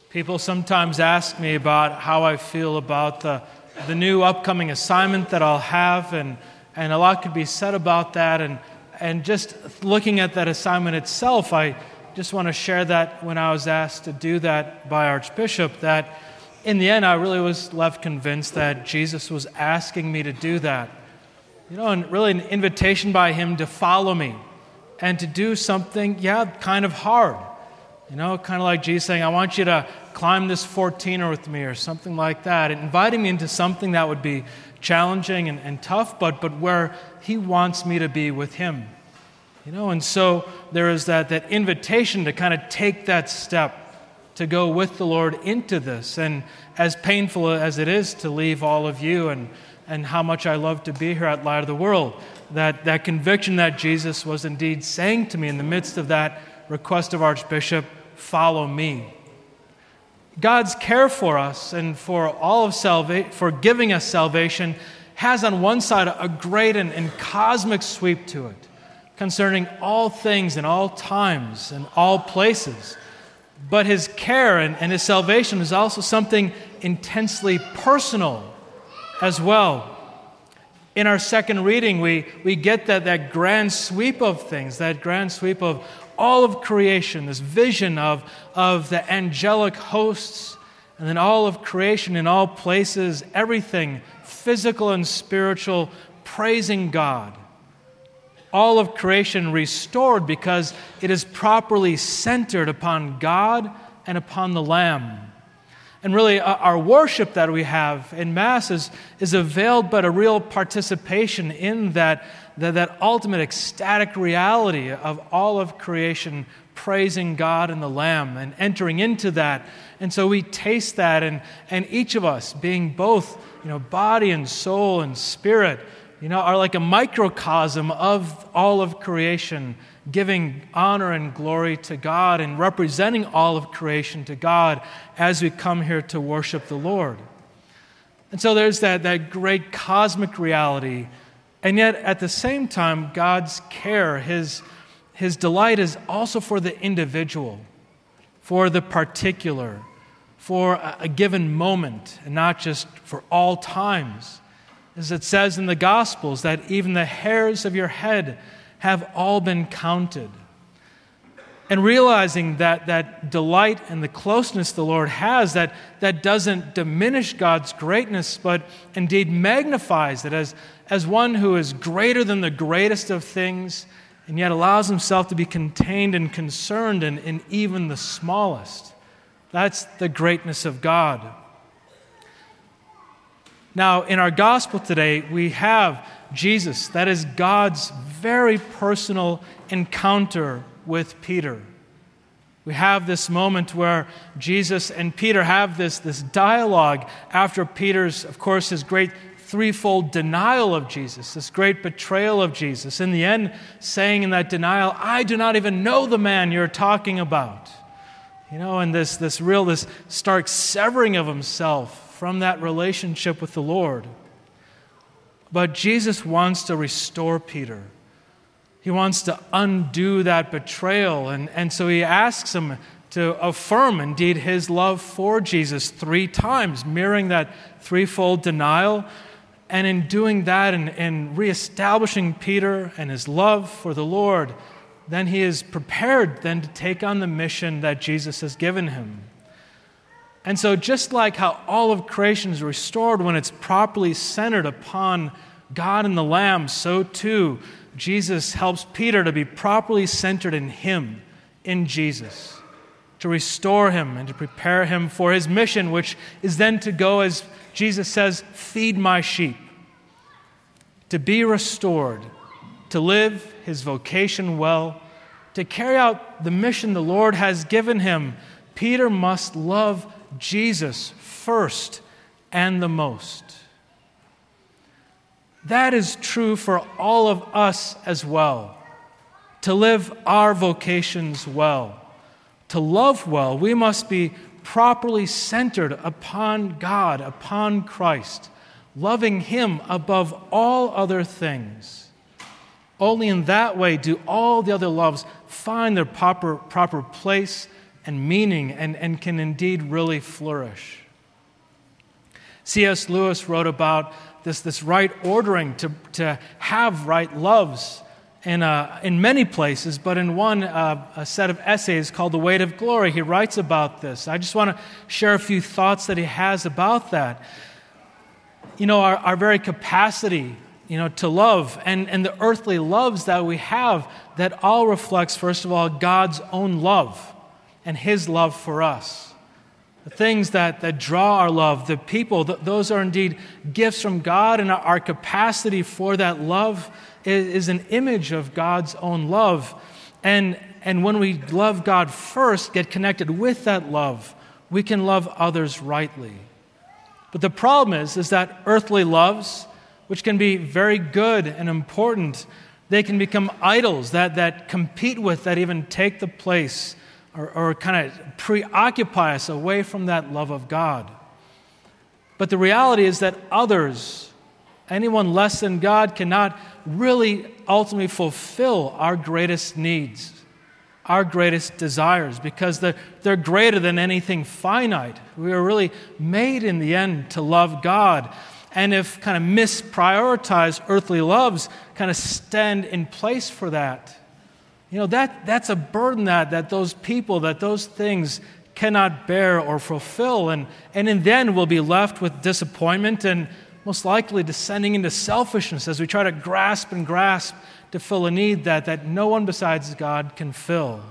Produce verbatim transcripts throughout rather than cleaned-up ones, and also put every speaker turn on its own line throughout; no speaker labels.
People sometimes ask me about how I feel about the, the new upcoming assignment that I'll have, and, and a lot could be said about that. And, and just looking at that assignment itself, I just want to share that when I was asked to do that by Archbishop, that in the end I really was left convinced that Jesus was asking me to do that. You know, and really an invitation by Him to follow me and to do something, yeah, kind of hard. You know, kind of like Jesus saying, I want you to climb this fourteener with me or something like that, and inviting me into something that would be challenging and, and tough, but but where He wants me to be with Him. You know, and so there is that, that invitation to kind of take that step, to go with the Lord into this. And as painful as it is to leave all of you and, and how much I love to be here at Light of the World, that, that conviction that Jesus was indeed saying to me in the midst of that request of Archbishop, follow me. God's care for us and for all of salvation, for giving us salvation, has on one side a great and, and cosmic sweep to it, concerning all things and all times and all places. But His care and, and His salvation is also something intensely personal as well. In our second reading, we, we get that, that grand sweep of things, that grand sweep of all of creation, this vision of, of the angelic hosts, and then all of creation in all places, everything physical and spiritual, praising God. All of creation restored because it is properly centered upon God and upon the Lamb. And really, our worship that we have in Mass is, is a veiled but a real participation in that, that, that ultimate ecstatic reality of all of creation praising God and the Lamb and entering into that. And so we taste that, and, and each of us being both, you know, body and soul and spirit, you know, are like a microcosm of all of creation, giving honor and glory to God and representing all of creation to God as we come here to worship the Lord. And so there's that, that great cosmic reality, and yet at the same time, God's care, His, His delight is also for the individual, for the particular, for a, a given moment, and not just for all times. As it says in the Gospels, that even the hairs of your head have all been counted. And realizing that that delight and the closeness the Lord has, that, that doesn't diminish God's greatness, but indeed magnifies it as, as one who is greater than the greatest of things, and yet allows Himself to be contained and concerned in, in even the smallest. That's the greatness of God. Now, in our gospel today, we have Jesus. That is God's very personal encounter with Peter. We have this moment where Jesus and Peter have this, this dialogue after Peter's, of course, his great threefold denial of Jesus, this great betrayal of Jesus. In the end, saying in that denial, I do not even know the man you're talking about. You know, and this, this real, this stark severing of himself from that relationship with the Lord. But Jesus wants to restore Peter. He wants to undo that betrayal. And, and so He asks him to affirm, indeed, his love for Jesus three times, mirroring that threefold denial. And in doing that and, and reestablishing Peter and his love for the Lord, then he is prepared then to take on the mission that Jesus has given him. And so just like how all of creation is restored when it's properly centered upon God and the Lamb, so too Jesus helps Peter to be properly centered in Him, in Jesus, to restore him and to prepare him for his mission, which is then to go, as Jesus says, feed my sheep, to be restored, to live his vocation well, to carry out the mission the Lord has given him. Peter must love Jesus first and the most. That is true for all of us as well. To live our vocations well, to love well, we must be properly centered upon God, upon Christ, loving Him above all other things. Only in that way do all the other loves find their proper, proper place and meaning and, and can indeed really flourish. C S Lewis wrote about this, this right ordering to, to have right loves in, uh, in many places, but in one uh, a set of essays called The Weight of Glory, he writes about this. I just want to share a few thoughts that he has about that. You know, our, our very capacity, you know, to love and, and the earthly loves that we have, that all reflects, first of all, God's own love and His love for us. The things that, that draw our love, the people, th- those are indeed gifts from God, and our, our capacity for that love is, is an image of God's own love. And, and when we love God first, get connected with that love, we can love others rightly. But the problem is, is that earthly loves, which can be very good and important, they can become idols that, that compete with, that even take the place or, or kind of preoccupy us away from that love of God. But the reality is that others, anyone less than God, cannot really ultimately fulfill our greatest needs, our greatest desires, because they're, they're greater than anything finite. We are really made in the end to love God. And if kind of misprioritized earthly loves kind of stand in place for that, you know, that that's a burden that, that those people, that those things cannot bear or fulfill. And, and in the end, we'll be left with disappointment and most likely descending into selfishness as we try to grasp and grasp to fill a need that, that no one besides God can fill.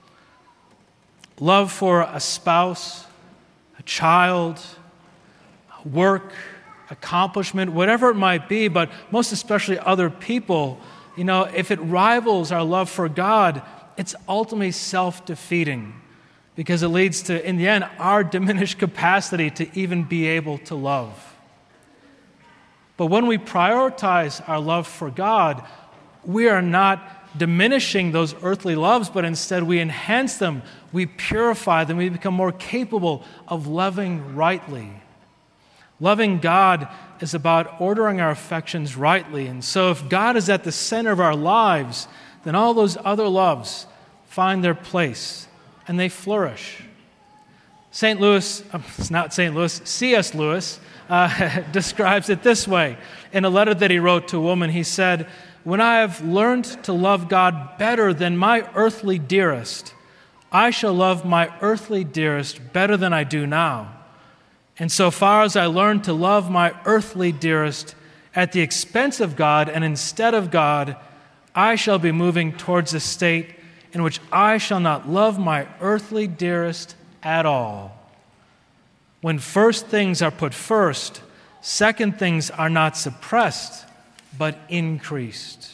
Love for a spouse, a child, work, accomplishment, whatever it might be, but most especially other people, you know, if it rivals our love for God, it's ultimately self-defeating because it leads to, in the end, our diminished capacity to even be able to love. But when we prioritize our love for God, we are not diminishing those earthly loves, but instead we enhance them, we purify them, we become more capable of loving rightly. Loving God is about ordering our affections rightly. And so if God is at the center of our lives, then all those other loves find their place and they flourish. Saint Louis, it's not Saint Louis, C S Lewis uh, describes it this way. In a letter that he wrote to a woman, he said, "When I have learned to love God better than my earthly dearest, I shall love my earthly dearest better than I do now. And so far as I learn to love my earthly dearest at the expense of God and instead of God, I shall be moving towards a state in which I shall not love my earthly dearest at all. When first things are put first, second things are not suppressed, but increased."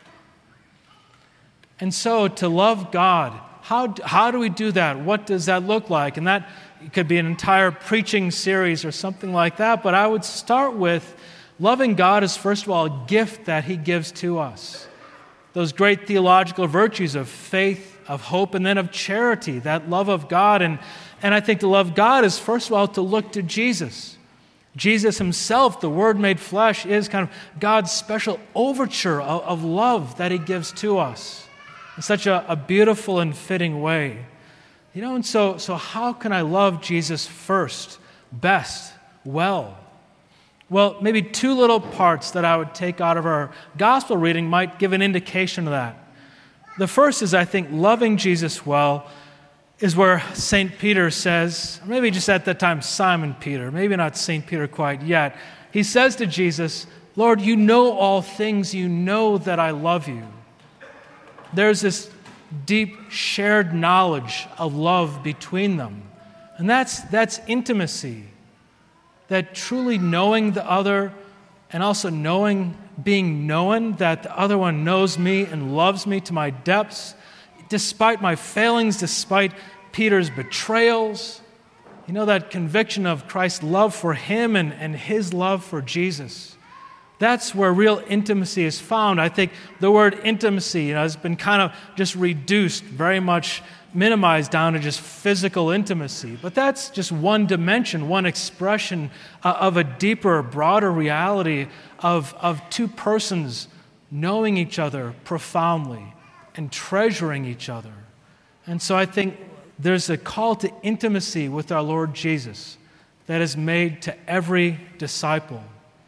And so to love God, how, how do we do that? What does that look like? And that it could be an entire preaching series or something like that, but I would start with loving God is, first of all, a gift that He gives to us. Those great theological virtues of faith, of hope, and then of charity, that love of God. And, and I think to love God is, first of all, to look to Jesus. Jesus Himself, the Word made flesh, is kind of God's special overture of, of love that He gives to us in such a, a beautiful and fitting way. You know, and so, so how can I love Jesus first, best, well? Well, maybe two little parts that I would take out of our gospel reading might give an indication of that. The first is, I think, loving Jesus well is where Saint Peter says, or maybe just at that time Simon Peter, maybe not Saint Peter quite yet, he says to Jesus, "Lord, you know all things, you know that I love you." There's this deep shared knowledge of love between them. And that's that's intimacy. That truly knowing the other and also knowing, being known, that the other one knows me and loves me to my depths, despite my failings, despite Peter's betrayals. You know, that conviction of Christ's love for him and, and his love for Jesus. That's where real intimacy is found. I think the word intimacy, you know, has been kind of just reduced, very much minimized down to just physical intimacy. But that's just one dimension, one expression uh, of a deeper, broader reality of, of two persons knowing each other profoundly and treasuring each other. And so I think there's a call to intimacy with our Lord Jesus that is made to every disciple.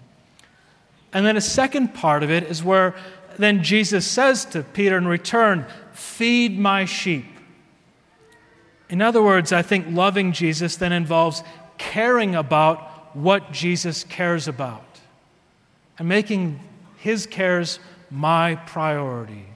And then a second part of it is where then Jesus says to Peter in return, "Feed my sheep." In other words, I think loving Jesus then involves caring about what Jesus cares about and making his cares my priority.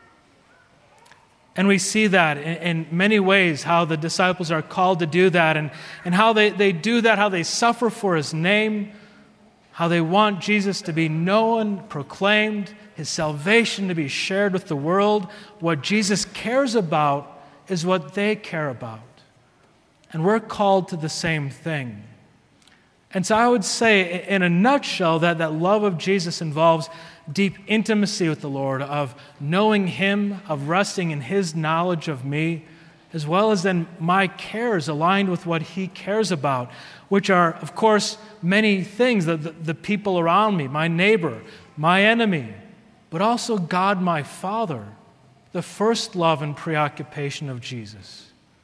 And we see that in, in many ways, how the disciples are called to do that, and, and how they, they do that, how they suffer for his name, how they want Jesus to be known, proclaimed, his salvation to be shared with the world. What Jesus cares about is what they care about. And we're called to the same thing. And so I would say, in a nutshell, that that love of Jesus involves deep intimacy with the Lord, of knowing him, of resting in his knowledge of me, as well as then my cares aligned with what he cares about, which are, of course, many things, the, the, the people around me, my neighbor, my enemy, but also God my Father, the first love and preoccupation of Jesus.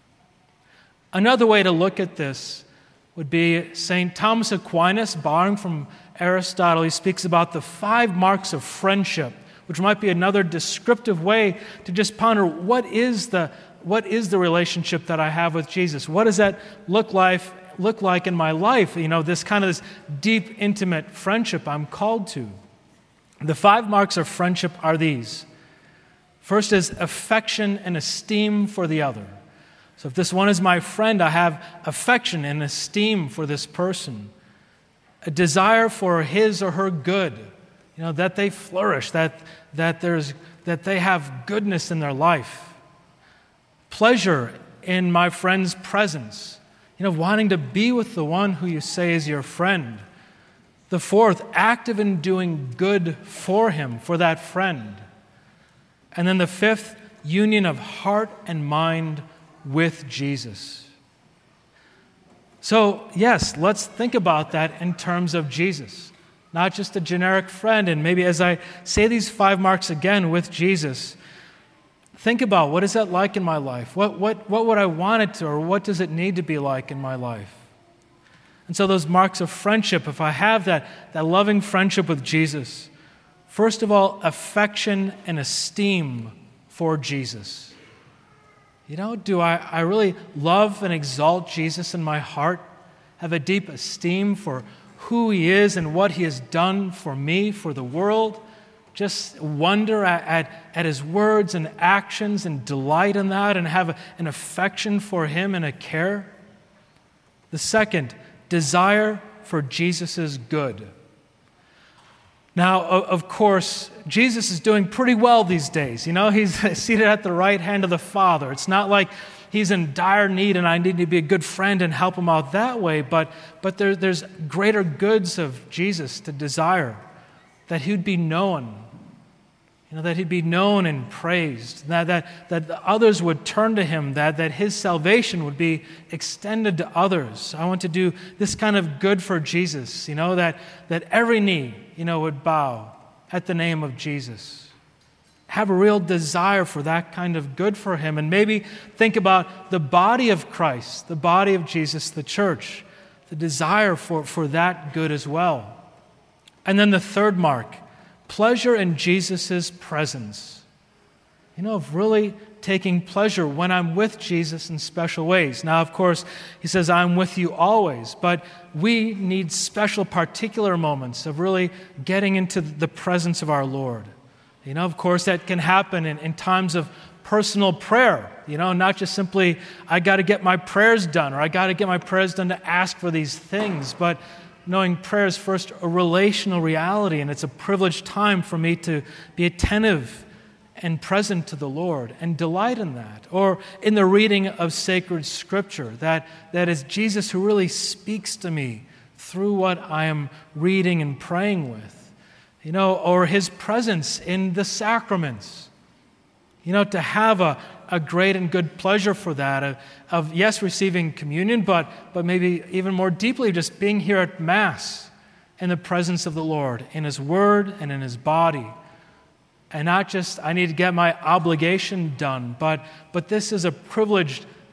Another way to look at this would be Saint Thomas Aquinas, borrowing from Aristotle. He speaks about the five marks of friendship, which might be another descriptive way to just ponder what is the what is the relationship that I have with Jesus? What does that look like look like in my life? You know, this kind of this deep, intimate friendship I'm called to. The five marks of friendship are these. First is affection and esteem for the other. So if this one is my friend, I have affection and esteem for this person. A desire for his or her good, you know, that they flourish, that, that, there's, that they have goodness in their life. Pleasure in my friend's presence, you know, wanting to be with the one who you say is your friend. The fourth, active in doing good for him, for that friend. And then the fifth, union of heart and mind with Jesus. So, yes, let's think about that in terms of Jesus, not just a generic friend. And maybe as I say these five marks again with Jesus, think about, what is that like in my life? What, what, what would I want it to, or what does it need to be like in my life? And so those marks of friendship, if I have that, that loving friendship with Jesus, first of all, affection and esteem for Jesus. You know, do I, I really love and exalt Jesus in my heart, have a deep esteem for who he is and what he has done for me, for the world? Just wonder at, at, at his words and actions and delight in that and have a, an affection for him and a care? The second, desire for Jesus' good. Now, of course, Jesus is doing pretty well these days. You know, he's seated at the right hand of the Father. It's not like he's in dire need and I need to be a good friend and help him out that way, but, but there, there's greater goods of Jesus to desire, that he'd be known, you know, that he'd be known and praised, that, that, that others would turn to him, that, that his salvation would be extended to others. I want to do this kind of good for Jesus, you know, that, that every knee, you know, would bow at the name of Jesus. Have a real desire for that kind of good for him. And maybe think about the body of Christ, the body of Jesus, the church, the desire for, for that good as well. And then the third mark, pleasure in Jesus' presence. You know, of really taking pleasure when I'm with Jesus in special ways. Now, of course, he says, I'm with you always, but we need special particular moments of really getting into the presence of our Lord. You know, of course, that can happen in, in times of personal prayer, you know, not just simply, I got to get my prayers done, or I got to get my prayers done to ask for these things, but knowing prayer is first a relational reality, and it's a privileged time for me to be attentive and present to the Lord and delight in that. Or in the reading of sacred scripture, that, that is Jesus who really speaks to me through what I am reading and praying with. You know, or his presence in the sacraments. You know, to have a, a great and good pleasure for that, of, of yes, receiving communion, but, but maybe even more deeply just being here at Mass in the presence of the Lord, in his word and in his body. And not just, I need to get my obligation done, but, but this is a privileged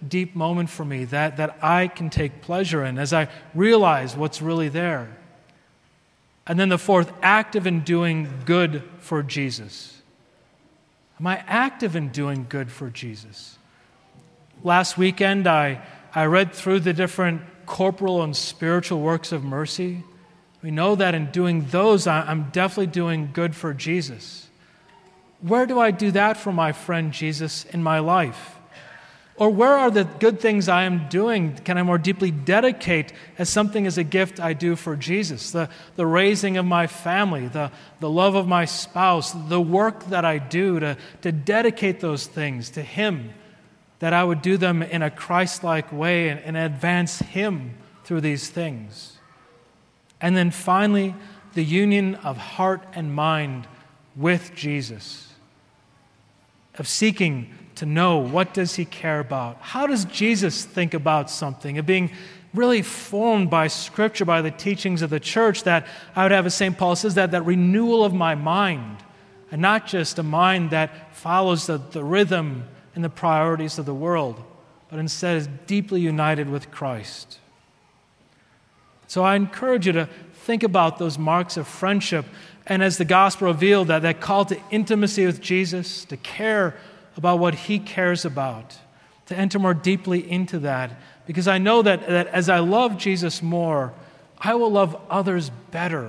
deep moment for me that, that I can take pleasure in as I realize what's really there. And then the fourth, active in doing good for Jesus. Am I active in doing good for Jesus? Last weekend, I, I read through the different corporal and spiritual works of mercy. We know that in doing those, I, I'm definitely doing good for Jesus. Where do I do that for my friend Jesus in my life? Or where are the good things I am doing can I more deeply dedicate as something as a gift I do for Jesus? The, the raising of my family, the, the love of my spouse, the work that I do to, to dedicate those things to Him, that I would do them in a Christ-like way and, and advance Him through these things. And then finally, the union of heart and mind with Jesus, of seeking to know what does He care about. How does Jesus think about something? Of being really formed by Scripture, by the teachings of the church, that I would have, as Saint Paul says, that, that renewal of my mind, and not just a mind that follows the, the rhythm and the priorities of the world, but instead is deeply united with Christ. So I encourage you to think about those marks of friendship, and as the gospel revealed, that, that call to intimacy with Jesus, to care about what He cares about, to enter more deeply into that, because I know that, that as I love Jesus more, I will love others better.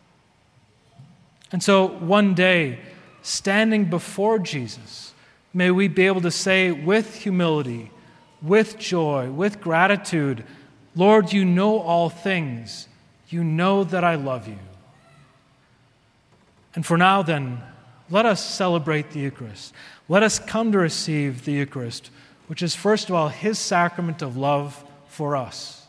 And so one day, standing before Jesus, may we be able to say with humility, with joy, with gratitude, Lord, you know all things. You know that I love you. And for now then, let us celebrate the Eucharist. Let us come to receive the Eucharist, which is first of all His sacrament of love for us.